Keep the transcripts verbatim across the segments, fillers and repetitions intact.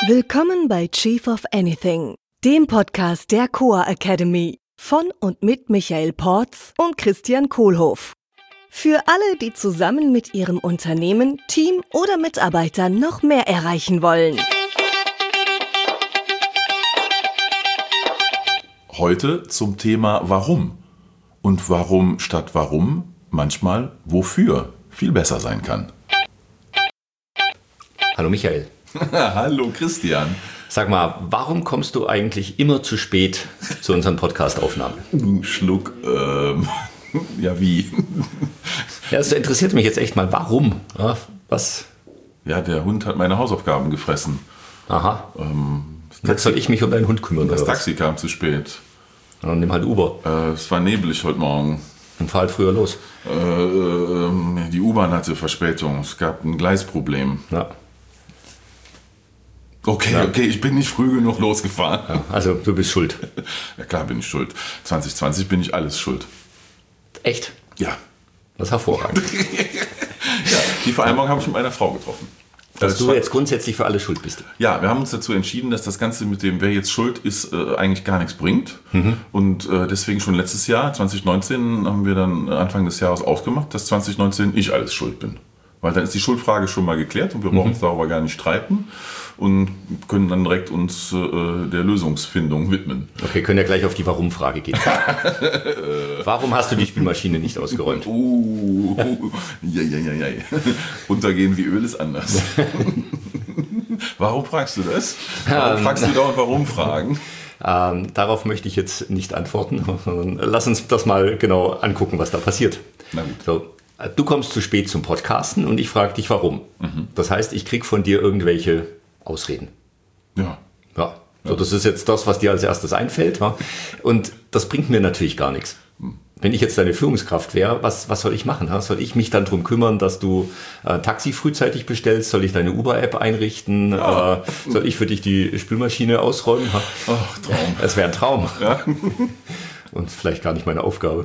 Willkommen bei Chief of Anything, dem Podcast der Coa Academy von und mit Michael Porz und Christian Kohlhoff. Für alle, die zusammen mit ihrem Unternehmen, Team oder Mitarbeitern noch mehr erreichen wollen. Heute zum Thema Warum und warum statt Warum manchmal Wofür viel besser sein kann. Hallo Michael. Hallo Christian. Sag mal, warum kommst du eigentlich immer zu spät zu unseren Podcast-Aufnahmen? Schluck, ähm, ja wie? Ja, das interessiert mich jetzt echt mal, warum? Ja, was? Ja, der Hund hat meine Hausaufgaben gefressen. Aha. Ähm, Jetzt soll ich mich um deinen Hund kümmern. Das oder Taxi was? kam zu spät. Dann nimm halt Uber. Äh, es war neblig heute Morgen. Und fahr halt früher los. Äh, äh, die U-Bahn hatte Verspätung. Es gab ein Gleisproblem. Ja. Okay, Ja. okay, ich bin nicht früh genug losgefahren. Ja, also du bist schuld. Ja klar bin ich schuld. zwanzig zwanzig bin ich alles schuld. Echt? Ja. Das ist hervorragend. Ja, die Vereinbarung habe ich mit meiner Frau getroffen. Dass Das du war- jetzt grundsätzlich für alles schuld bist. Ja, wir haben uns dazu entschieden, dass das Ganze mit dem, wer jetzt schuld ist, äh, eigentlich gar nichts bringt. Und äh, deswegen schon letztes Jahr, zwanzig neunzehn, haben wir dann Anfang des Jahres ausgemacht, dass zwanzig neunzehn ich alles schuld bin. Weil dann ist die Schuldfrage schon mal geklärt und wir brauchen uns darüber gar nicht streiten und können dann direkt uns äh, der Lösungsfindung widmen. Okay, können ja gleich auf die Warum-Frage gehen. Warum hast du die Spülmaschine nicht ausgeräumt? Uh, ja, ja, ja, ja. Runtergehen wie Öl ist anders. Warum fragst du das? Warum Ähm, fragst du dauernd warum fragen? Ähm, darauf möchte ich jetzt nicht antworten. Lass uns das mal genau angucken, was da passiert. Na gut. So, du kommst zu spät zum Podcasten und ich frage dich, warum. Das heißt, ich krieg von dir irgendwelche Ausreden. Ja. Ja, so, das ist jetzt das, was dir als erstes einfällt. Ja? Und das bringt mir natürlich gar nichts. Wenn ich jetzt deine Führungskraft wäre, was, was soll ich machen? Ja? Soll ich mich dann darum kümmern, dass du äh, Taxi frühzeitig bestellst? Soll ich deine Uber-App einrichten? Ja. Äh, soll ich für dich die Spülmaschine ausräumen? Ja? Ach, Traum. Es wäre ein Traum. Ja. Und vielleicht gar nicht meine Aufgabe.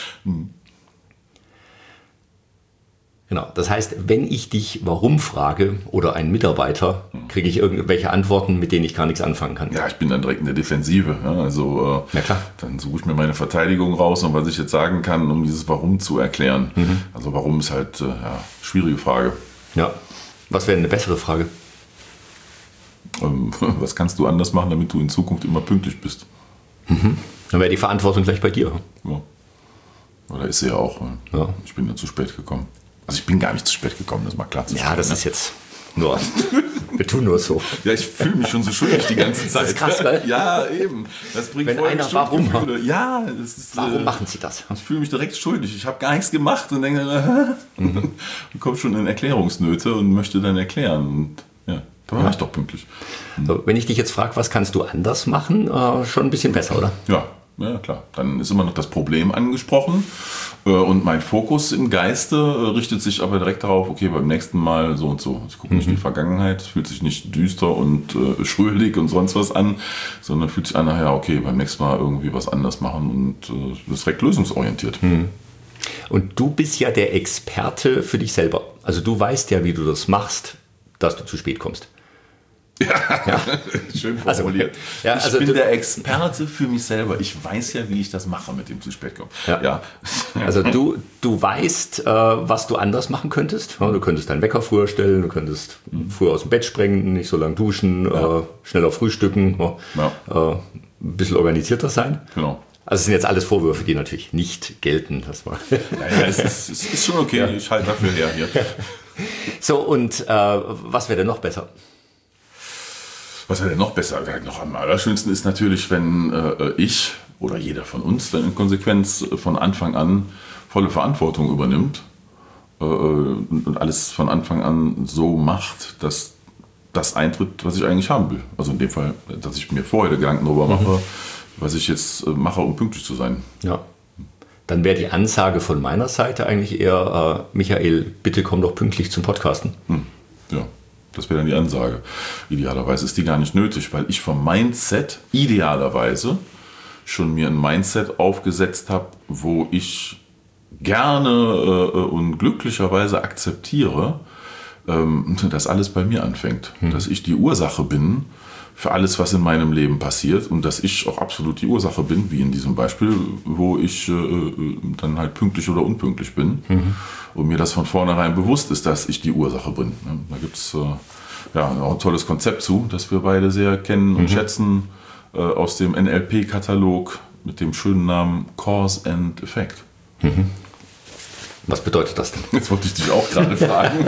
Genau. Das heißt, wenn ich dich warum frage oder einen Mitarbeiter, kriege ich irgendwelche Antworten, mit denen ich gar nichts anfangen kann. Ja, ich bin dann direkt in der Defensive. Ja, also äh, Ja, klar. dann suche ich mir meine Verteidigung raus und was ich jetzt sagen kann, um dieses Warum zu erklären. Also warum ist halt äh, ja, schwierige Frage. Ja. Was wäre eine bessere Frage? Ähm, was kannst du anders machen, damit du in Zukunft immer pünktlich bist? Dann wäre die Verantwortung gleich bei dir. Ja. Oder ist sie ja auch. ne? Ja. Ich bin ja zu spät gekommen. Also ich bin gar nicht zu spät gekommen, das ist mal klar zu Ja, das ist jetzt nur, wir tun nur so. Ja, ich fühle mich schon so schuldig die ganze Zeit. Das ist krass, gell? Ja, eben. Das bringt Wenn voll einer Schuldgefühle. Ja, das ist, Warum äh, machen sie das? Ich fühle mich direkt schuldig. Ich habe gar nichts gemacht und denke, äh, und komme schon in Erklärungsnöte und möchte dann erklären. Und ja, da war ich doch pünktlich. So, wenn ich dich jetzt frage, was kannst du anders machen, äh, schon ein bisschen besser, oder? Ja, ja, klar. Dann ist immer noch das Problem angesprochen. Äh, Und mein Fokus im Geiste äh, richtet sich aber direkt darauf, okay, beim nächsten Mal so und so. Ich gucke nicht in die Vergangenheit, es fühlt sich nicht düster und äh, schrullig und sonst was an, sondern fühlt sich an, naja, okay, beim nächsten Mal irgendwie was anders machen und äh, das ist direkt lösungsorientiert. Und du bist ja der Experte für dich selber. Also du weißt ja, wie du das machst, dass du zu spät kommst. Schön Also, formuliert. ja, ich also bin du- der Experte für mich selber. Ich weiß ja, wie ich das mache mit dem zu spät kommen. Ja. Ja. Also du, du weißt, äh, was du anders machen könntest. Ja, du könntest deinen Wecker früher stellen, du könntest früher aus dem Bett springen, nicht so lange duschen, Ja. äh, schneller frühstücken, ja. Ja. Äh, ein bisschen organisierter sein. Genau. Also es sind jetzt alles Vorwürfe, die natürlich nicht gelten. Das war Naja, es ist, es ist schon okay. Ich halte dafür her hier. so, und äh, was wäre denn noch besser? Was wäre denn noch besser? Noch am allerschönsten ist natürlich, wenn äh, ich oder jeder von uns dann in Konsequenz von Anfang an volle Verantwortung übernimmt äh, und, und alles von Anfang an so macht, dass das eintritt, was ich eigentlich haben will. Also in dem Fall, dass ich mir vorher Gedanken darüber mache, was ich jetzt äh, mache, um pünktlich zu sein. Ja. Dann wäre die Ansage von meiner Seite eigentlich eher, äh, Michael, bitte komm doch pünktlich zum Podcasten. Hm. Ja, das wäre dann die Ansage. Idealerweise ist die gar nicht nötig, weil ich vom Mindset idealerweise schon mir ein Mindset aufgesetzt habe, wo ich gerne äh, und glücklicherweise akzeptiere, ähm, dass alles bei mir anfängt. Mhm. Dass ich die Ursache bin für alles, was in meinem Leben passiert und dass ich auch absolut die Ursache bin, wie in diesem Beispiel, wo ich äh, dann halt pünktlich oder unpünktlich bin mhm. und mir das von vornherein bewusst ist, dass ich die Ursache bin. Da gibt es äh, ja, auch ein tolles Konzept zu, das wir beide sehr kennen und mhm. schätzen, äh, aus dem N L P-Katalog mit dem schönen Namen Cause and Effect. Mhm. Was bedeutet das denn? Jetzt wollte ich dich auch gerade fragen.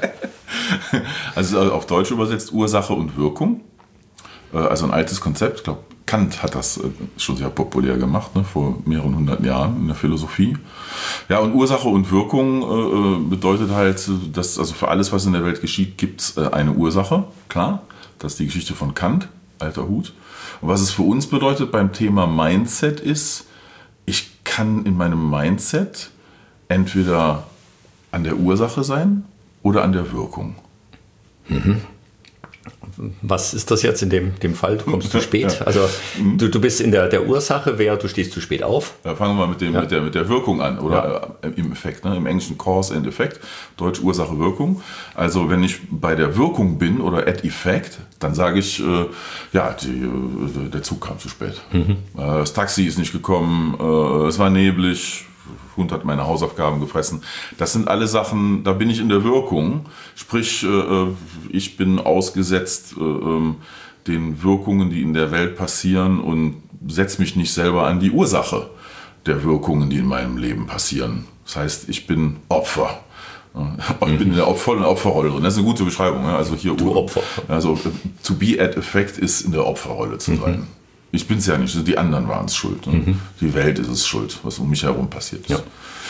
Also auf Deutsch übersetzt Ursache und Wirkung. Also ein altes Konzept, ich glaube, Kant hat das schon sehr populär gemacht, ne, vor mehreren hundert Jahren in der Philosophie. Ja, und Ursache und Wirkung äh, bedeutet halt, dass also für alles, was in der Welt geschieht, gibt es äh, eine Ursache, klar. Das ist die Geschichte von Kant, alter Hut. Und was es für uns bedeutet beim Thema Mindset ist, ich kann in meinem Mindset entweder an der Ursache sein oder an der Wirkung. Mhm. Was ist das jetzt in dem, dem Fall? Du kommst zu spät. Ja. Also du, du bist in der, der Ursache, wer du stehst zu spät auf. Ja, fangen wir mal mit, dem, ja. mit, der, mit der Wirkung an oder ja. im Effekt. Ne? Im Englischen Cause and Effect, Deutsch Ursache, Wirkung. Also wenn ich bei der Wirkung bin oder at Effect, dann sage ich, äh, ja, die, äh, der Zug kam zu spät. Mhm. Äh, das Taxi ist nicht gekommen, äh, es war neblig, Hund hat meine Hausaufgaben gefressen. Das sind alle Sachen, da bin ich in der Wirkung. Sprich, äh, ich bin ausgesetzt äh, den Wirkungen, die in der Welt passieren und setze mich nicht selber an die Ursache der Wirkungen, die in meinem Leben passieren. Das heißt, ich bin Opfer. Ich bin in der vollen Opferrolle drin. Das ist eine gute Beschreibung. Also hier du Opfer. Also to be at effect ist in der Opferrolle zu sein. Mhm. Ich bin es ja nicht, die anderen waren es schuld. Ne? Mhm. Die Welt ist es schuld, was um mich herum passiert ist. Ja.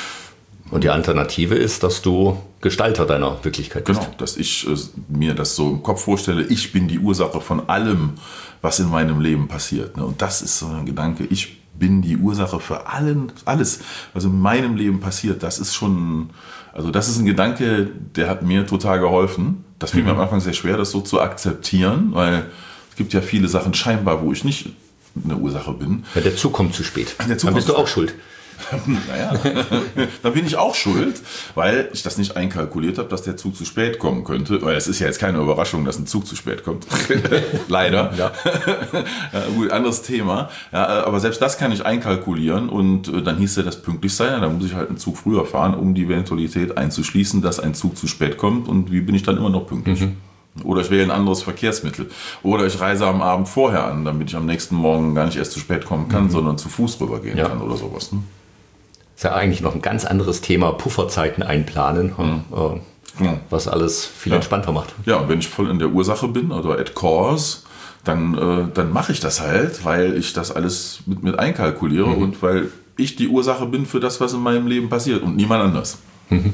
Und die Alternative ist, dass du Gestalter deiner Wirklichkeit bist. Genau, dass ich äh, mir das so im Kopf vorstelle, ich bin die Ursache von allem, was in meinem Leben passiert. Ne? Und das ist so ein Gedanke, ich bin die Ursache für allen, alles, was in meinem Leben passiert. Das ist schon, also das ist ein Gedanke, der hat mir total geholfen. Das fiel mhm. mir am Anfang sehr schwer, das so zu akzeptieren, weil es gibt ja viele Sachen scheinbar, wo ich nicht eine Ursache bin. Ja, der Zug kommt zu spät. Dann bist du auch schuld. Naja, dann bin ich auch schuld, weil ich das nicht einkalkuliert habe, dass der Zug zu spät kommen könnte. Weil es ist ja jetzt keine Überraschung, dass ein Zug zu spät kommt. Leider. Ja. Ja, gut, anderes Thema. Ja, aber selbst das kann ich einkalkulieren und dann hieß ja das pünktlich sein. Dann muss ich halt einen Zug früher fahren, um die Eventualität einzuschließen, dass ein Zug zu spät kommt. Und wie bin ich dann immer noch pünktlich? Mhm. Oder ich wähle ein anderes Verkehrsmittel. Oder ich reise am Abend vorher an, damit ich am nächsten Morgen gar nicht erst zu spät kommen kann, mhm. sondern zu Fuß rübergehen ja. kann oder sowas. Ne? Ist ja eigentlich noch ein ganz anderes Thema, Pufferzeiten einplanen, mhm. äh, ja. was alles viel ja. entspannter macht. Ja, und wenn ich voll in der Ursache bin oder at cause, dann, äh, dann mache ich das halt, weil ich das alles mit, mit einkalkuliere mhm. und weil ich die Ursache bin für das, was in meinem Leben passiert und niemand anders. Mhm.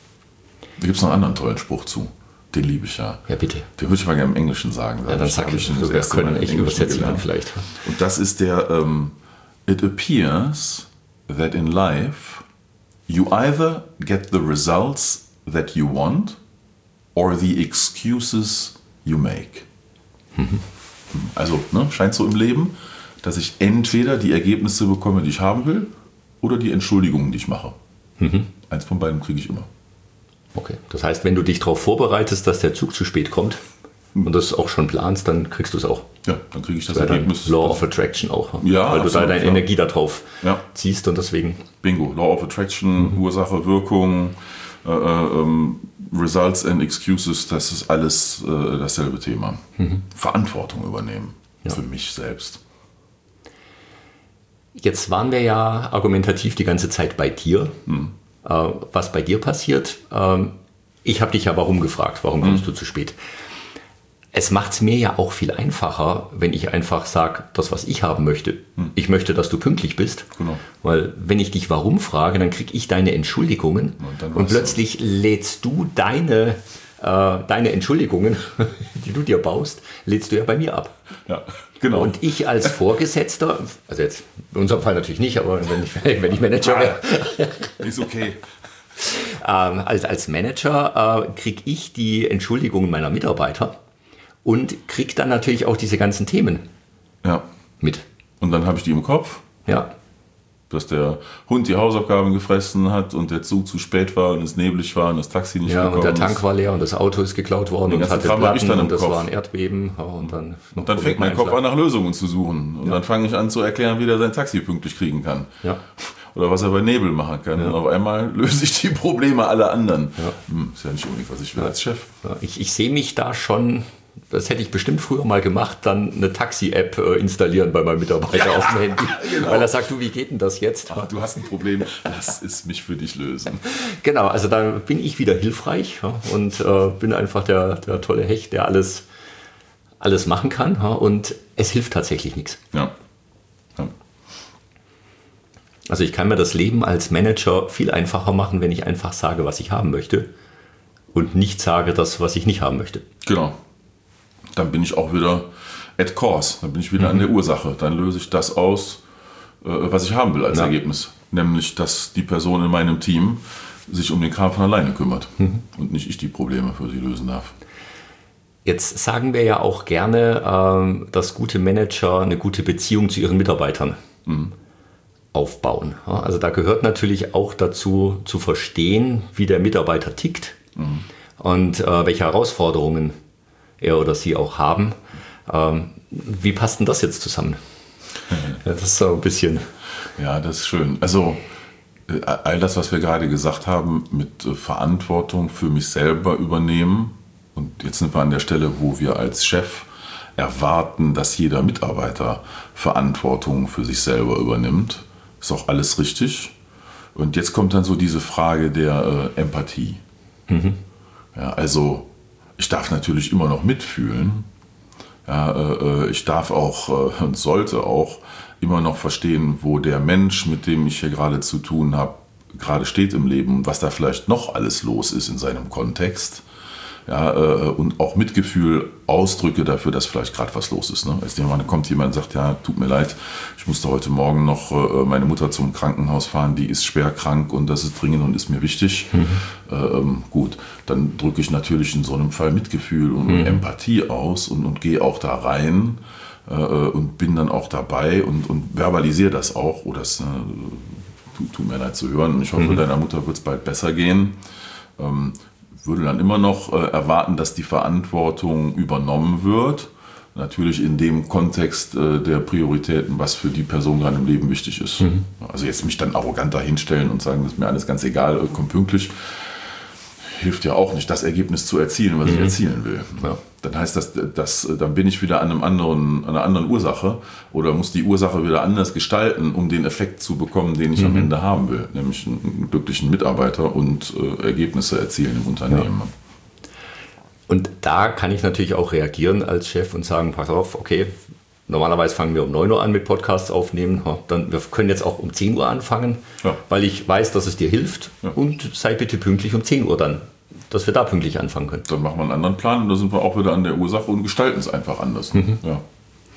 Da gibt es noch einen anderen tollen Spruch zu. Den liebe ich ja. Ja, bitte. Den würde ich mal gerne im Englischen sagen. Ja, dann sag ich, wir können echt übersetzen dann vielleicht. Und das ist der, um, it appears that in life you either get the results that you want or the excuses you make. Mhm. Also, ne, scheint so im Leben, dass ich entweder die Ergebnisse bekomme, die ich haben will, oder die Entschuldigungen, die ich mache. Mhm. Eins von beiden kriege ich immer. Okay, das heißt, wenn du dich darauf vorbereitest, dass der Zug zu spät kommt und das auch schon planst, dann kriegst du es auch. Ja, dann kriege ich das, das Ergebnis. Law of Attraction auch. Ja, weil absolut, du da deine ja. Energie darauf ja. ziehst und deswegen... Bingo, Law of Attraction, mhm. Ursache, Wirkung, äh, äh, Results and Excuses, das ist alles äh, dasselbe Thema. Mhm. Verantwortung übernehmen ja. für mich selbst. Jetzt waren wir ja argumentativ die ganze Zeit bei dir. Mhm. Was bei dir passiert. Ich habe dich ja warum gefragt, warum kommst mhm. du zu spät? Es macht es mir ja auch viel einfacher, wenn ich einfach sage, das, was ich haben möchte. Mhm. Ich möchte, dass du pünktlich bist. Genau. Weil wenn ich dich warum frage, dann kriege ich deine Entschuldigungen und, und plötzlich so. lädst du deine, äh, deine Entschuldigungen, die du dir baust, lädst du ja bei mir ab. Ja, genau. Und ich als Vorgesetzter, also jetzt in unserem Fall natürlich nicht, aber wenn ich, wenn ich Manager wäre. Ist okay. ähm, als, als Manager äh, kriege ich die Entschuldigungen meiner Mitarbeiter und kriege dann natürlich auch diese ganzen Themen ja. mit. Und dann habe ich die im Kopf. Ja. dass der Hund die Hausaufgaben gefressen hat und der Zug zu spät war und es neblig war und das Taxi nicht ja, gekommen ist. Ja, und der Tank war leer und das Auto ist geklaut worden und hatte Platten und das war ein Erdbeben. Und dann, und dann fängt mein Kopf an, nach Lösungen zu suchen. Und ja. dann fange ich an zu erklären, wie der sein Taxi pünktlich kriegen kann. Ja. Oder was er bei Nebel machen kann. Ja. Und auf einmal löse ich die Probleme aller anderen. Ja. Hm, ist ja nicht unbedingt, was ich will ja. als Chef. Ja, ich, ich sehe mich da schon... Das hätte ich bestimmt früher mal gemacht, dann eine Taxi-App äh, installieren bei meinem Mitarbeiter ja, auf dem Handy. Genau. Weil er sagt, du, wie geht denn das jetzt? Ach, du hast ein Problem, lass es mich für dich lösen. Genau, also da bin ich wieder hilfreich ja, und äh, bin einfach der, der tolle Hecht, der alles, alles machen kann. Ja, und es hilft tatsächlich nichts. Ja. ja. Also ich kann mir das Leben als Manager viel einfacher machen, wenn ich einfach sage, was ich haben möchte und nicht sage, das, was ich nicht haben möchte. Genau. Dann bin ich auch wieder at course, dann bin ich wieder mhm. an der Ursache. Dann löse ich das aus, was ich haben will als ja. Ergebnis. Nämlich, dass die Person in meinem Team sich um den Kram von alleine kümmert mhm. und nicht ich die Probleme für sie lösen darf. Jetzt sagen wir ja auch gerne, dass gute Manager eine gute Beziehung zu ihren Mitarbeitern mhm. aufbauen. Also da gehört natürlich auch dazu, zu verstehen, wie der Mitarbeiter tickt mhm. und welche Herausforderungen er oder sie auch haben. Ähm, wie passt denn das jetzt zusammen? Ja, das ist so ein bisschen... Ja, das ist schön. Also all das, was wir gerade gesagt haben, mit Verantwortung für mich selber übernehmen. Und jetzt sind wir an der Stelle, wo wir als Chef erwarten, dass jeder Mitarbeiter Verantwortung für sich selber übernimmt. Ist auch alles richtig. Und jetzt kommt dann so diese Frage der äh, Empathie. Mhm. Ja, also ich darf natürlich immer noch mitfühlen. Ja, äh, ich darf auch äh, und sollte auch immer noch verstehen, wo der Mensch, mit dem ich hier gerade zu tun habe, gerade steht im Leben, was da vielleicht noch alles los ist in seinem Kontext. Ja, äh, und auch Mitgefühl ausdrücke dafür, dass vielleicht gerade was los ist. Ne? Als jemand kommt jemand und sagt, ja, tut mir leid, ich musste heute Morgen noch äh, meine Mutter zum Krankenhaus fahren, die ist schwer krank und das ist dringend und ist mir wichtig. Mhm. Ähm, gut, dann drücke ich natürlich in so einem Fall Mitgefühl und mhm. Empathie aus und, und gehe auch da rein äh, und bin dann auch dabei und, und verbalisiere das auch. Oh, das äh, tut, tut mir leid zu hören und ich hoffe, mhm. deiner Mutter wird es bald besser gehen. Ähm, würde dann immer noch äh, erwarten, dass die Verantwortung übernommen wird. Natürlich in dem Kontext äh, der Prioritäten, was für die Person gerade im Leben wichtig ist. Mhm. Also jetzt mich dann arrogant dahinstellen und sagen, das ist mir alles ganz egal, äh, komm pünktlich, hilft ja auch nicht, das Ergebnis zu erzielen, was mhm. ich erzielen will. Ja. Dann heißt das, dass, dann bin ich wieder an, einem anderen, an einer anderen Ursache oder muss die Ursache wieder anders gestalten, um den Effekt zu bekommen, den ich mhm. am Ende haben will. Nämlich einen glücklichen Mitarbeiter und äh, Ergebnisse erzielen im Unternehmen. Ja. Und da kann ich natürlich auch reagieren als Chef und sagen, pass auf, okay, normalerweise fangen wir um neun Uhr an mit Podcasts aufnehmen. Dann, wir können jetzt auch um zehn Uhr anfangen, ja. weil ich weiß, dass es dir hilft. Ja. Und sei bitte pünktlich um zehn Uhr dann, dass wir da pünktlich anfangen können. Dann machen wir einen anderen Plan und da sind wir auch wieder an der Ursache und gestalten es einfach anders. Mhm. Ja. Mhm.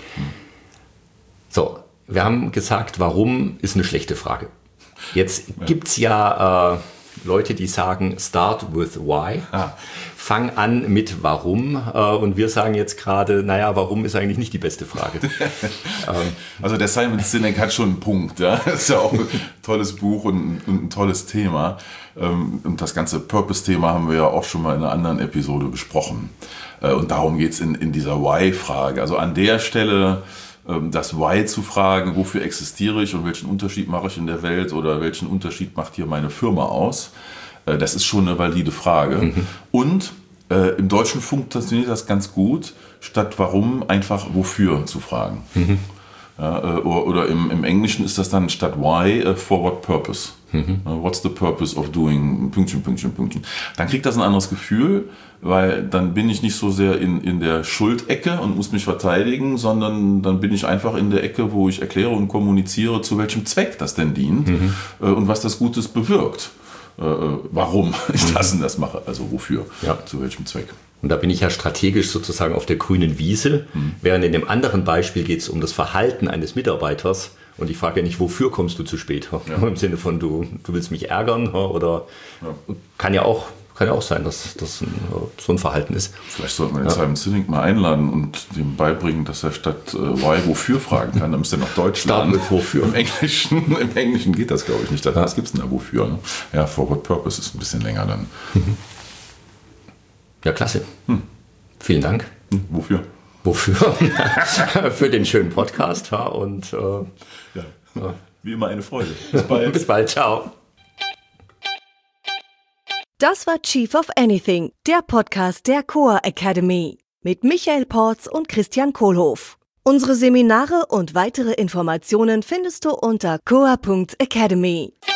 So, wir haben gesagt, warum ist eine schlechte Frage. Jetzt ja. gibt es ja äh, Leute, die sagen, start with why. Ah. Fang an mit warum. Äh, und wir sagen jetzt gerade, naja, warum ist eigentlich nicht die beste Frage. ähm, also der Simon Sinek hat schon einen Punkt. Ja? Das ist ja auch ein tolles Buch und, und ein tolles Thema. Ähm, und das ganze Purpose-Thema haben wir ja auch schon mal in einer anderen Episode besprochen. Äh, und darum geht es in, in dieser Why-Frage. Also an der Stelle ähm, das Why zu fragen, wofür existiere ich und welchen Unterschied mache ich in der Welt oder welchen Unterschied macht hier meine Firma aus. Das ist schon eine valide Frage. Mhm. Und äh, im Deutschen funktioniert das ganz gut, statt warum einfach wofür zu fragen. Mhm. Ja, äh, oder oder im, im Englischen ist das dann statt why, äh, for what purpose. Mhm. Uh, what's the purpose of doing Pünktchen, Pünktchen, Pünktchen. Dann kriegt das ein anderes Gefühl, weil dann bin ich nicht so sehr in, in der Schuldecke und muss mich verteidigen, sondern dann bin ich einfach in der Ecke, wo ich erkläre und kommuniziere, zu welchem Zweck das denn dient mhm. äh, und was das Gutes bewirkt. Äh, warum ich das und das mache, also wofür, ja. zu welchem Zweck. Und da bin ich ja strategisch sozusagen auf der grünen Wiese, mhm. während in dem anderen Beispiel geht es um das Verhalten eines Mitarbeiters und ich frage ja nicht, wofür kommst du zu spät? Ja. Im Sinne von, du, du willst mich ärgern oder ja. kann ja auch Kann ja auch sein, dass das ein, so ein Verhalten ist. Vielleicht sollte man den Simon Sinek mal einladen und ihm beibringen, dass er statt äh, Why, wofür fragen kann. Dann müsste er noch Deutsch lernen. Mit wofür. Im Englischen, Im Englischen geht das, glaube ich, nicht. Was gibt es denn da wofür? Ne? Ja, for what purpose ist ein bisschen länger dann. Ja, klasse. Hm. Vielen Dank. Hm, wofür? Wofür? Für den schönen Podcast. Ja, und äh, ja. Ja. Wie immer eine Freude. Bis bald. Bis bald. Ciao. Das war Chief of Anything, der Podcast der Coa Academy mit Michael Porz und Christian Kohlhoff. Unsere Seminare und weitere Informationen findest du unter coa punkt academy.